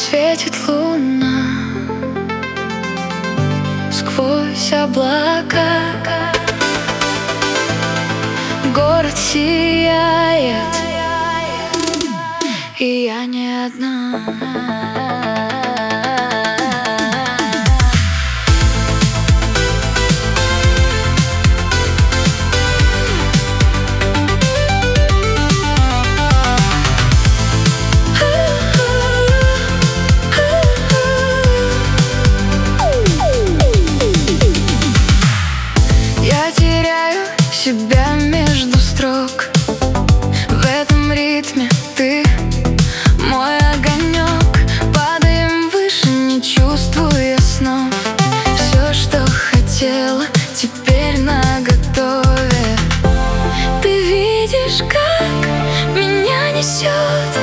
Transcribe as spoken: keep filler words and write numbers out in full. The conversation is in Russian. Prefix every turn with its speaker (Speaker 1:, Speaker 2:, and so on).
Speaker 1: Светит луна сквозь облака, город сияет, и я не одна. Себя между строк, в этом ритме ты мой огонек. Падаем выше, не чувствуя снов. Все, что хотела, теперь наготове. Ты видишь, как меня несет